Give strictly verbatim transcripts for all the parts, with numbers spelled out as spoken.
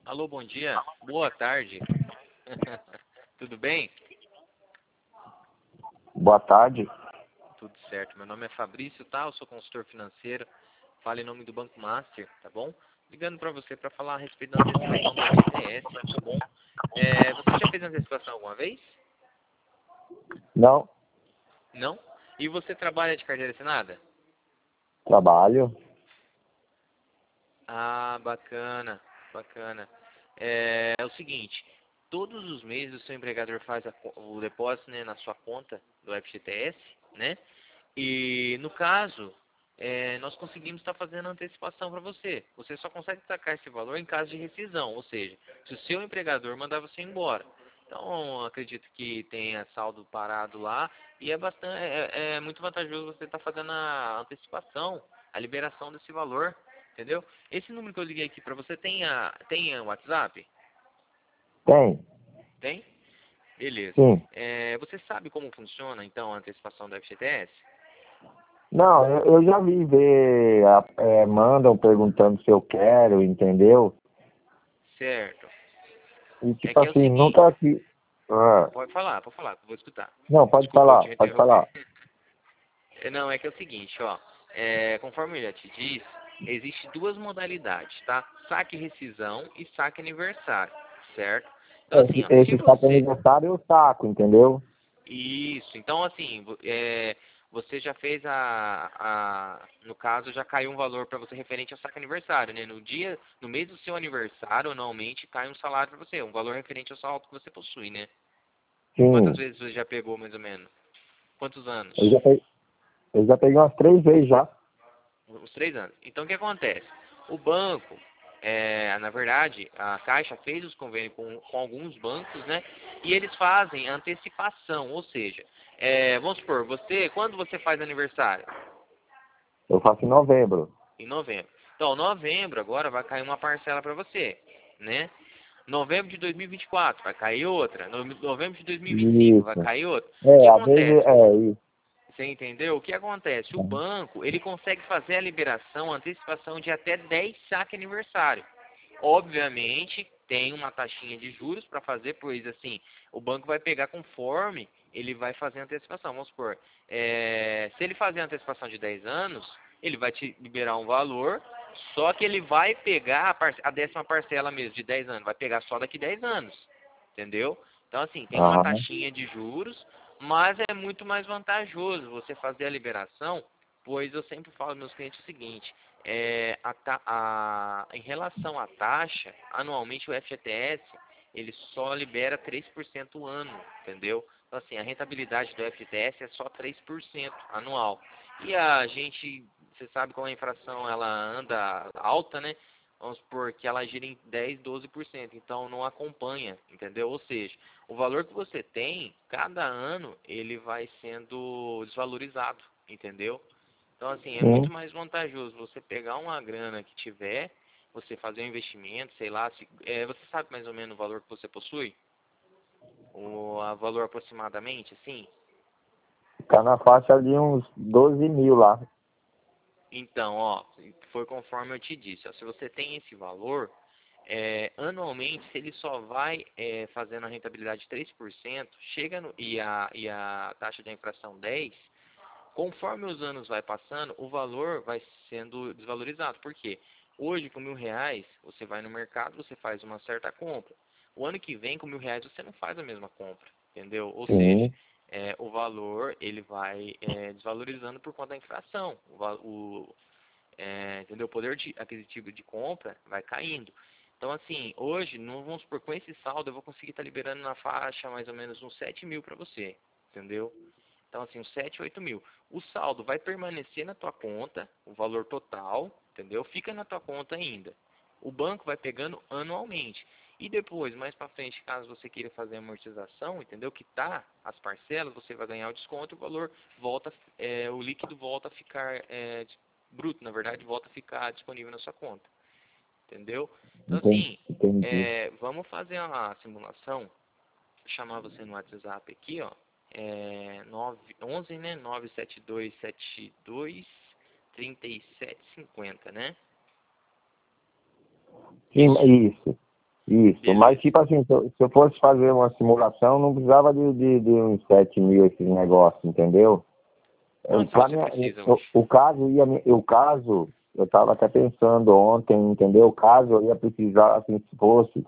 Alô, bom dia. Boa tarde. Tudo bem? Boa tarde. Tudo certo. Meu nome é Fabrício, tá? Eu sou consultor financeiro. Falo em nome do Banco Master, tá bom? Ligando para você para falar a respeito da antecipação do F G T S, tá bom? É, você já fez antecipação alguma vez? Não, Não? E você trabalha de carteira assinada? trabalho. Ah, bacana, bacana. É, é o seguinte, todos os meses o seu empregador faz a co- o depósito, né, na sua conta do F G T S, né? E no caso, é, nós conseguimos estar fazendo a antecipação para você. Você só consegue sacar esse valor em caso de rescisão, ou seja, se o seu empregador mandar você embora. Então, acredito que tenha saldo parado lá e é bastante, é, é muito vantajoso você estar fazendo a antecipação, a liberação desse valor, entendeu? Esse número que eu liguei aqui para você tem a, tem a WhatsApp? Tem, Tem? Beleza. sim. É, você sabe como funciona, então, a antecipação do F G T S? Não, eu, eu já vi ver, a- é, mandam perguntando se eu quero, entendeu? Certo. E É tipo que é o assim, seguinte, nunca aqui. Ah, pode falar, pode falar, vou escutar. não, pode Desculpa eu falar, te pode interromper. falar. É, Não, é que é o seguinte, ó. É, conforme eu já te disse, existe duas modalidades, tá? Saque rescisão e saque aniversário, certo? Então assim, Esse, ó, se esse saco você aniversário eu saco, entendeu? Isso. Então, assim, vo- é, você já fez a, a... No caso, já caiu um valor para você referente ao saque aniversário, né? No dia, no mês do seu aniversário, anualmente, cai um salário para você, um valor referente ao salário que você possui, né? Quantas Sim, vezes você já pegou, mais ou menos? Quantos anos? eu já peguei, eu já peguei umas três vezes já. Uns três anos. Então, o que acontece? O banco, é, na verdade, a Caixa fez os convênios com, com alguns bancos, né? E eles fazem antecipação, ou seja, é, vamos supor, você, quando você faz aniversário? Eu faço em novembro. Em novembro. Então, novembro agora vai cair uma parcela para você, né? Novembro de dois mil e vinte e quatro vai cair outra. No- Novembro de dois mil e vinte e cinco vai Isso. cair outra. O que É, às vezes acontece? é isso. Você entendeu? O que acontece? O banco, ele consegue fazer a liberação, a antecipação de até dez saque aniversário. Obviamente, tem uma taxinha de juros para fazer, pois assim, o banco vai pegar conforme ele vai fazer a antecipação. Vamos supor, é, se ele fazer a antecipação de dez anos, ele vai te liberar um valor, só que ele vai pegar a, parce- a décima parcela mesmo, de dez anos, vai pegar só daqui dez anos, entendeu? Então, assim, tem uma Aham. taxinha de juros, mas é muito mais vantajoso você fazer a liberação, pois eu sempre falo aos meus clientes o seguinte, é, a, ta- a- em relação à taxa, anualmente o F G T S ele só libera três por cento ano, entendeu? Então, assim, a rentabilidade do F G T S é só três por cento anual. E a gente, você sabe como a inflação ela anda alta, né? Vamos supor que ela gira em dez, doze por cento, então não acompanha, entendeu? Ou seja, o valor que você tem, cada ano, ele vai sendo desvalorizado, entendeu? Então, assim, é muito Sim. mais vantajoso você pegar uma grana que tiver, você fazer um investimento, sei lá, se, é, você sabe mais ou menos o valor que você possui? O a valor aproximadamente, assim? Tá na faixa de uns doze mil lá. Então, ó, foi conforme eu te disse, ó, se você tem esse valor, é, anualmente, se ele só vai é, fazendo a rentabilidade de três por cento, chega no, e, a, e a taxa de inflação dez por cento, conforme os anos vai passando, o valor vai sendo desvalorizado. Por quê? Hoje, com mil reais, você vai no mercado, você faz uma certa compra. O ano que vem, com mil reais, você não faz a mesma compra, entendeu? Ou seja, Sim. é, o valor ele vai é, desvalorizando por conta da inflação. O, va- o, é, entendeu? O poder de, aquisitivo de compra vai caindo. Então, assim, hoje, não vamos supor, com esse saldo, eu vou conseguir estar liberando na faixa mais ou menos uns sete mil para você, entendeu? Então, assim, uns sete, oito mil. O saldo vai permanecer na tua conta, o valor total, entendeu? Fica na tua conta ainda. O banco vai pegando anualmente. E depois, mais para frente, caso você queira fazer amortização, entendeu? Quitar as parcelas, você vai ganhar o desconto e o valor volta, é, o líquido volta a ficar, é, bruto, na verdade, volta a ficar disponível na sua conta. Entendeu? Então, Entendi. assim, Entendi. é, vamos fazer uma simulação. Vou chamar você no WhatsApp aqui, ó. É, nove, onze, né? nove sete dois sete dois três sete cinco zero, né? Sim, Isso? isso. Isso, Beleza. mas tipo assim, se eu, se eu fosse fazer uma simulação, não precisava de, de, de uns sete mil esses negócios, entendeu? Eu, Quanto pra você minha, precisa eu- hoje? o caso ia, me- o caso, eu estava até pensando ontem, entendeu? O caso eu ia precisar, assim, se fosse,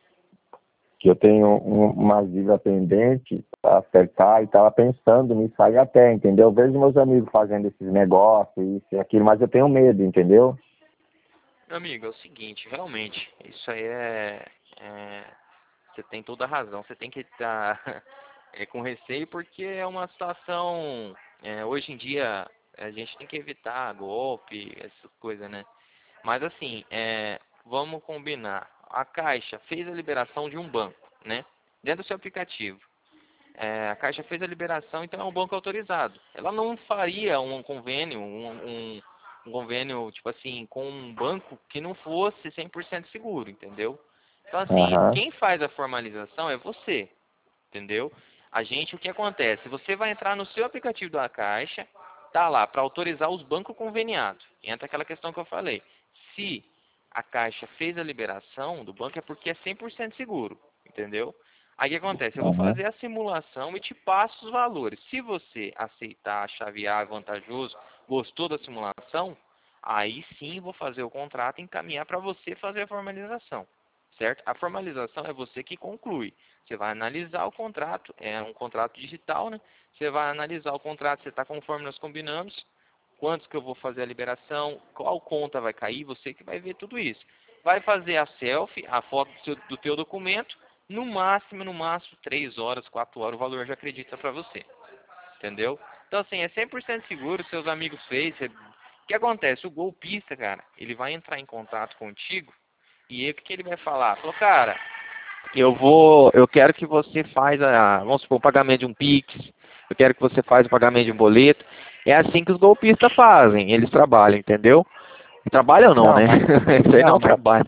que eu tenho um, uma dívida pendente para acertar e estava pensando nisso aí até, entendeu? Eu vejo meus amigos fazendo esses negócios, isso e aquilo, mas eu tenho medo, entendeu? Meu amigo, é o seguinte, realmente, isso aí é, é- você tem toda a razão, você tem que estar com receio porque é uma situação, é, hoje em dia, a gente tem que evitar golpe, essas coisas, né? Mas assim, é, vamos combinar, a Caixa fez a liberação de um banco, né? Dentro do seu aplicativo. É, a Caixa fez a liberação, então é um banco autorizado. Ela não faria um convênio, um, um, um convênio, tipo assim, com um banco que não fosse cem por cento seguro, entendeu? Então, assim, Aham, quem faz a formalização é você, entendeu? A gente, o que acontece? Você vai entrar no seu aplicativo da Caixa, tá lá, para autorizar os bancos conveniados. Entra aquela questão que eu falei. Se a Caixa fez a liberação do banco, é porque é cem por cento seguro, entendeu? Aí o que acontece? Eu vou aham, fazer a simulação e te passo os valores. Se você aceitar, chavear, vantajoso, gostou da simulação, aí sim vou fazer o contrato e encaminhar para você fazer a formalização, certo? A formalização é você que conclui. Você vai analisar o contrato, é um contrato digital, né? Você vai analisar o contrato, você está conforme nós combinamos, quantos que eu vou fazer a liberação, qual conta vai cair, você que vai ver tudo isso. Vai fazer a selfie, a foto do, seu, do teu documento, no máximo, no máximo, três horas, quatro horas, o valor já acredita para você. Entendeu? Então, assim, é cem por cento seguro, seus amigos fez. Você... O que acontece? O golpista, cara, ele vai entrar em contato contigo e aí, o que, que ele vai falar? Falou, cara, eu vou, eu quero que você faz a, vamos supor, o pagamento de um Pix, eu quero que você faz o pagamento de um boleto. É assim que os golpistas fazem, eles trabalham, entendeu? Trabalham não, não, né? mas, Isso aí não, não mas, trabalha.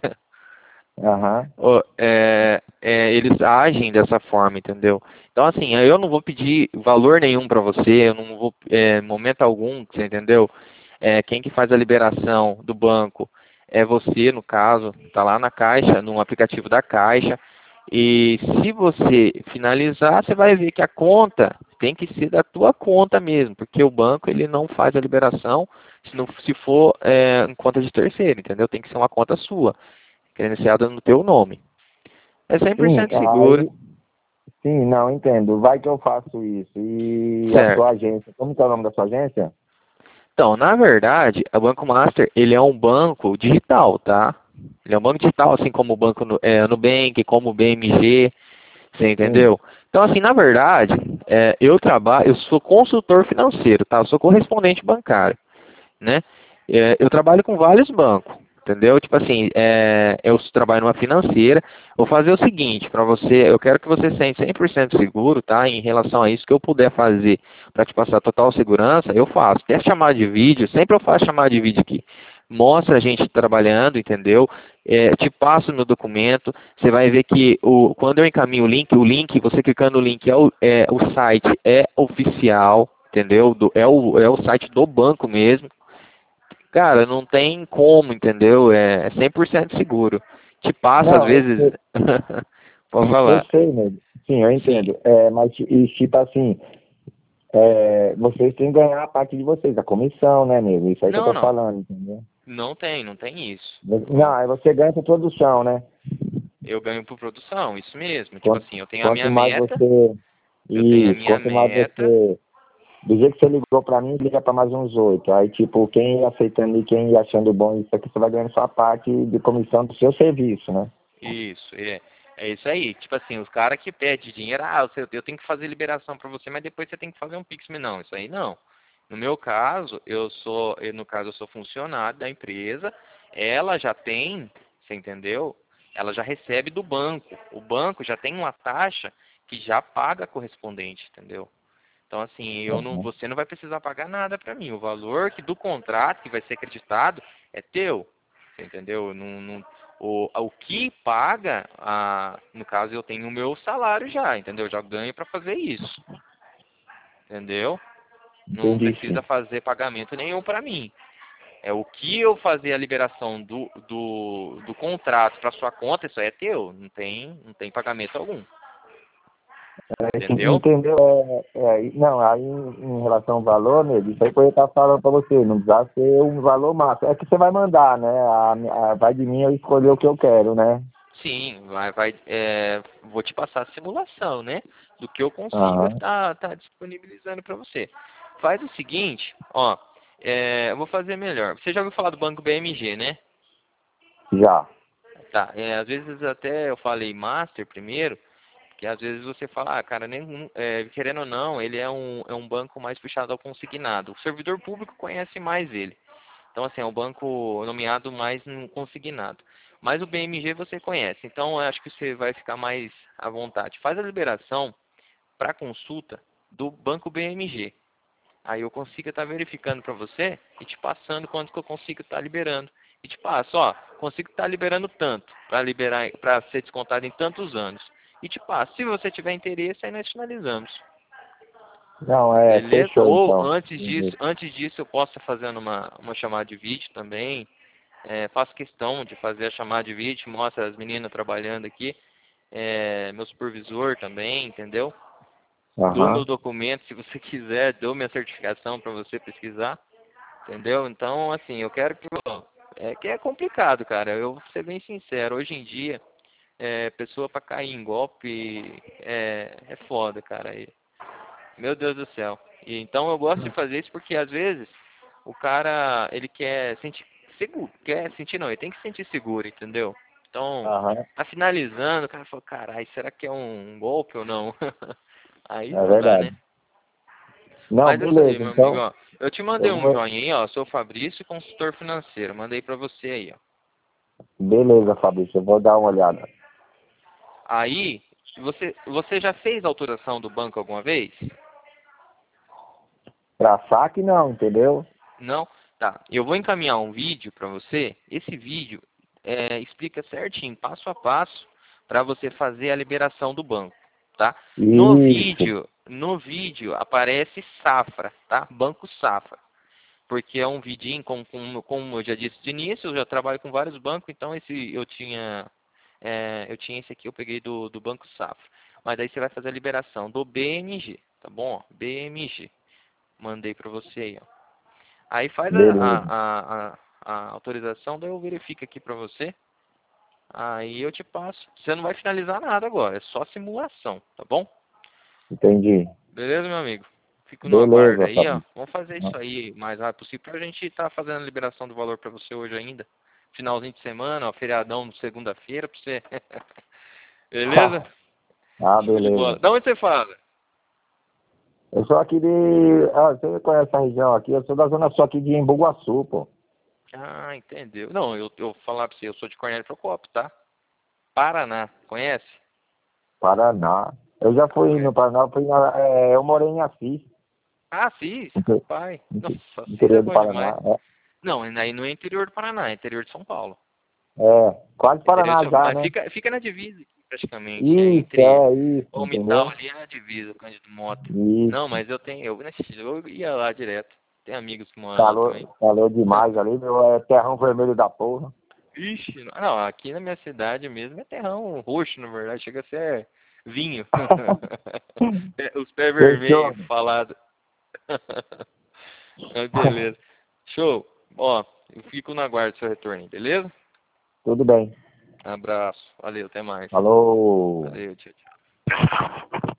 aham, Ô, é, é, eles agem dessa forma, entendeu? Então, assim, eu não vou pedir valor nenhum para você, eu não vou, é, momento algum, você entendeu? É, quem que faz a liberação do banco é você, no caso, tá lá na Caixa, no aplicativo da Caixa, e se você finalizar, você vai ver que a conta tem que ser da tua conta mesmo, porque o banco ele não faz a liberação se não se for é, em conta de terceiro, entendeu? Tem que ser uma conta sua credenciada no teu nome. É cem por sim, cento seguro, aí, sim, não, entendo, vai que eu faço isso, e a certo? sua agência, como que é o nome da sua agência? Então, na verdade, a Banco Master, ele é um banco digital, tá? Ele é um banco digital, assim como o Banco Nu- é, Nubank, como o B M G, você Sim, entendeu? Então, assim, na verdade, é, eu trabalho, eu sou consultor financeiro, tá? Eu sou correspondente bancário, né? É, eu trabalho com vários bancos, entendeu? Tipo assim, é, eu trabalho numa financeira. Vou fazer o seguinte, para você, eu quero que você se sente cem por cento seguro, tá? Em relação a isso que eu puder fazer para te passar total segurança, eu faço. Quer chamar de vídeo? Sempre eu faço chamada de vídeo aqui. Mostra a gente trabalhando, entendeu? É, te passo no documento. Você vai ver que o, quando eu encaminho o link, o link, você clicando no link, é o, é, o site é oficial, entendeu? Do, é, o, é o site do banco mesmo. Cara, não tem como, entendeu? É cem por cento seguro. Te passa, às não, eu, vezes. eu, Pode eu falar. sei, né? Sim, eu Sim. entendo, é, mas, e, tipo assim, é, vocês têm que ganhar a parte de vocês, a comissão, né, mesmo? Isso aí que eu Não, tô não. falando, entendeu? Não tem, não tem isso. Não, Ó, aí você ganha por produção, né? eu ganho por produção, isso mesmo. Tipo Quanto, assim, eu tenho a quanto minha mais meta, você. eu tenho a Isso, minha quanto mais meta. você. Do jeito que você ligou pra mim, liga pra mais uns oito. Aí, tipo, quem ia aceitando e quem ia achando bom isso aqui, você vai ganhando sua parte de comissão do seu serviço, né? Isso, é. É isso aí. Tipo assim, os caras que pedem dinheiro, ah, eu eu tenho que fazer liberação pra você, mas depois você tem que fazer um Pix. Não, isso aí não. No meu caso, eu sou, eu, no caso, eu sou funcionário da empresa, ela já tem, você entendeu? Ela já recebe do banco. O banco já tem uma taxa que já paga a correspondente, entendeu? Então, assim, eu não, Uhum. você não vai precisar pagar nada para mim. O valor que do contrato que vai ser acreditado é teu, você entendeu? Não, não, o, o que paga, a, no caso, eu tenho o meu salário já, entendeu? Eu já ganho para fazer isso, entendeu? Não Entendi, precisa sim. fazer pagamento nenhum para mim. É o que eu fazer a liberação do, do, do contrato para sua conta, isso aí é teu, não tem, não tem pagamento algum. Entendeu? Entendeu? É, é, não, aí em, em relação ao valor, nego, isso aí que eu estar falando para você, não precisa ser um valor máximo. É que você vai mandar, né? A, a, vai de mim eu escolher o que eu quero, né? Sim, vai, vai, é, vou te passar a simulação, né? Do que eu consigo Aham, estar tá, tá disponibilizando para você. Faz o seguinte, ó, é, eu vou fazer melhor. Você já ouviu falar do Banco B M G, né? já. Tá, é, às vezes até eu falei Master primeiro, que às vezes você fala, ah, cara, nem, é, querendo ou não, ele é um, é um banco mais puxado ao consignado. O servidor público conhece mais ele. Então, assim, é um banco nomeado mais no consignado. Mas o B M G você conhece, então eu acho que você vai ficar mais à vontade. Faz a liberação para consulta do Banco B M G. Aí eu consigo estar verificando para você e te passando quanto que eu consigo estar liberando. E te passo, ó, consigo estar liberando tanto para liberar, para ser descontado em tantos anos. E te passo. Se você tiver interesse, aí nós finalizamos. Não, é, Beleza? fechou Ou então. antes Uhum. disso, antes disso eu posso estar fazendo uma, uma chamada de vídeo também. É, faço questão de fazer a chamada de vídeo, mostra as meninas trabalhando aqui. É, meu supervisor também, entendeu? Dou meu Aham. documento, se você quiser, dou minha certificação para você pesquisar, entendeu? Então, assim, eu quero que... É que é complicado, cara. Eu vou ser bem sincero. Hoje em dia, é, pessoa para cair em golpe é, é foda, cara. E, meu Deus do céu. E, então, eu gosto de fazer isso porque, às vezes, o cara, ele quer sentir seguro. Quer sentir, não. Ele tem que sentir seguro, entendeu? Então, Aham. tá finalizando, o cara fala, caralho, será que é um golpe ou não? Aí É não dá, né? verdade. Não, Mas é isso aí, beleza, meu amigo, então ó. Eu te mandei eu um vou. joinha aí, ó. Sou o Fabrício, consultor financeiro. Mandei pra você aí, ó. Beleza, Fabrício, eu vou dar uma olhada. Aí, você, você já fez a autorização do banco alguma vez? Pra saque não, entendeu? Não? Tá. Eu vou encaminhar um vídeo pra você. Esse vídeo é, explica certinho, passo a passo, para você fazer a liberação do banco, tá? No Isso. vídeo, no vídeo aparece Safra, tá? Banco Safra. Porque é um vidinho, como, como, como eu já disse de início, eu já trabalho com vários bancos, então esse eu tinha, é, eu tinha esse aqui, eu peguei do, do Banco Safra. Mas aí você vai fazer a liberação do B M G, tá bom? B M G. Mandei para você aí, ó. Aí faz a, a, Beleza. a, a, a autorização, daí eu verifico aqui para você. Aí eu te passo. Você não vai finalizar nada agora, é só simulação, tá bom? Entendi. Beleza, meu amigo? Fico no aguardo Beleza, aí, ó. Fabrício. Vamos fazer isso aí o mais rápido possível pra gente estar fazendo a liberação do valor pra você hoje ainda. Finalzinho de semana, ó, feriadão de segunda-feira pra você. Beleza? Ah, Show de bola. beleza. Da onde você fala? Eu sou aqui de. Ah, você conhece a região aqui? Eu sou da zona sul aqui de Embu-Guaçu, pô. Ah, entendeu. Não, eu, eu vou falar pra você, eu sou de Cornélio Procópio, tá? Paraná, conhece? Paraná. Eu já fui no Conhece. Paraná, eu, fui na, é, eu morei em Assis, Ah, Assis, inte- rapaz. Nossa, inte- Assis é interior do bom demais. Paraná. Não, aí não é interior do Paraná, é interior de São Paulo. É, é, quase Interior de Paraná São... já, Mas né? fica, fica na divisa aqui, praticamente. É Isso, entre é isso, Palmital entendeu? ali é a divisa, Cândido Mota. Não, Isso. mas eu tenho, eu, eu ia lá direto. Tem amigos que moram lá também. Calor, calor demais ali, meu, é terrão vermelho da porra. Ixi, não, aqui na minha cidade mesmo é terrão roxo, na verdade, chega a ser vinho. Os pés vermelhos, Fechou. falado. Mas beleza. Show. Ó, eu fico na guarda do seu retorno, aí, beleza? Tudo bem. Abraço. Valeu, até mais. Falou. Valeu, tchau, tchau.